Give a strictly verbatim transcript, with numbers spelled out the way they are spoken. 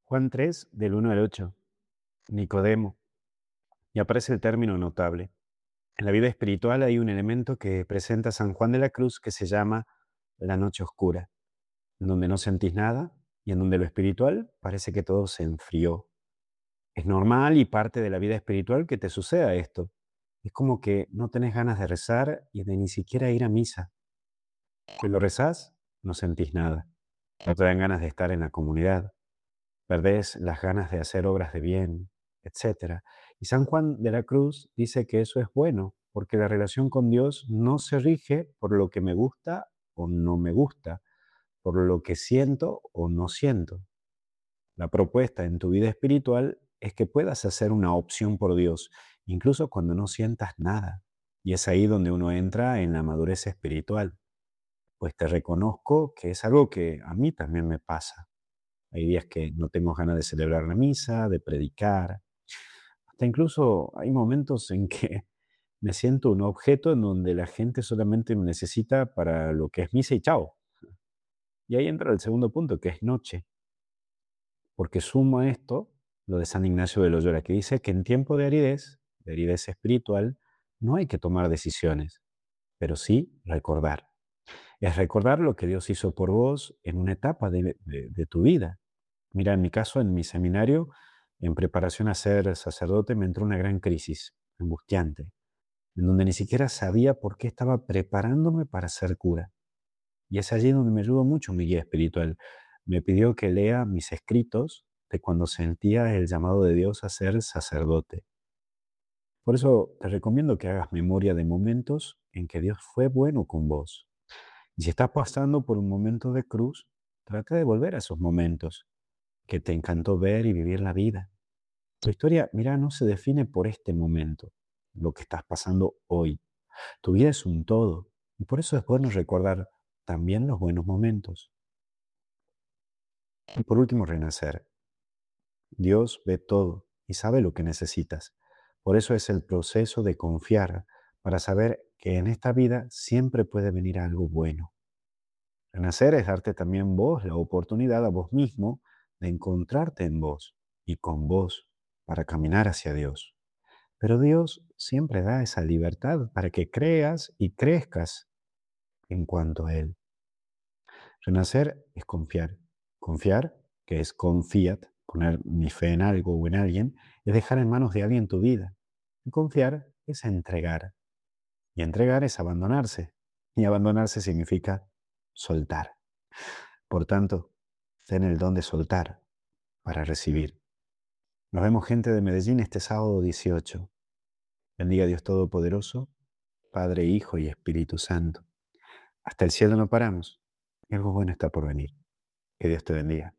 Juan tres, del uno al ocho. Nicodemo. Y aparece el término notable. En la vida espiritual hay un elemento que presenta San Juan de la Cruz que se llama la noche oscura, en donde no sentís nada y en donde lo espiritual parece que todo se enfrió. Es normal y parte de la vida espiritual que te suceda esto. Es como que no tenés ganas de rezar y de ni siquiera ir a misa. Si lo rezás, no sentís nada. No te dan ganas de estar en la comunidad. Perdés las ganas de hacer obras de bien, etcétera. Y San Juan de la Cruz dice que eso es bueno, porque la relación con Dios no se rige por lo que me gusta o no me gusta, por lo que siento o no siento. La propuesta en tu vida espiritual es que puedas hacer una opción por Dios, incluso cuando no sientas nada. Y es ahí donde uno entra en la madurez espiritual, pues te reconozco que es algo que a mí también me pasa. Hay días que no tengo ganas de celebrar la misa, de predicar. Hasta incluso hay momentos en que me siento un objeto en donde la gente solamente me necesita para lo que es misa y chao. Y ahí entra el segundo punto, que es noche, porque sumo a esto lo de San Ignacio de Loyola, que dice que en tiempo de aridez, de aridez espiritual, no hay que tomar decisiones, pero sí recordar. Es recordar lo que Dios hizo por vos en una etapa de, de- de tu vida. Mira, en mi caso, en mi seminario, en preparación a ser sacerdote, me entró una gran crisis angustiante, en donde ni siquiera sabía por qué estaba preparándome para ser cura. Y es allí donde me ayudó mucho mi guía espiritual. Me pidió que lea mis escritos de cuando sentía el llamado de Dios a ser sacerdote. Por eso te recomiendo que hagas memoria de momentos en que Dios fue bueno con vos. Y si estás pasando por un momento de cruz, trata de volver a esos momentos que te encantó ver y vivir la vida. Tu historia, mira, no se define por este momento, lo que estás pasando hoy. Tu vida es un todo y por eso es bueno recordar también los buenos momentos. Y por último, renacer. Dios ve todo y sabe lo que necesitas. Por eso es el proceso de confiar para saber que en esta vida siempre puede venir algo bueno. Renacer es darte también vos la oportunidad a vos mismo de encontrarte en vos y con vos para caminar hacia Dios. Pero Dios siempre da esa libertad para que creas y crezcas en cuanto a Él. Renacer es confiar. Confiar, que es confiat, poner mi fe en algo o en alguien, es dejar en manos de alguien tu vida. Y confiar es entregar. Y entregar es abandonarse. Y abandonarse significa soltar. Por tanto, ten el don de soltar para recibir. Nos vemos, gente de Medellín, este sábado dieciocho. Bendiga a Dios Todopoderoso, Padre, Hijo y Espíritu Santo. Hasta el cielo no paramos y algo bueno está por venir. Que Dios te bendiga.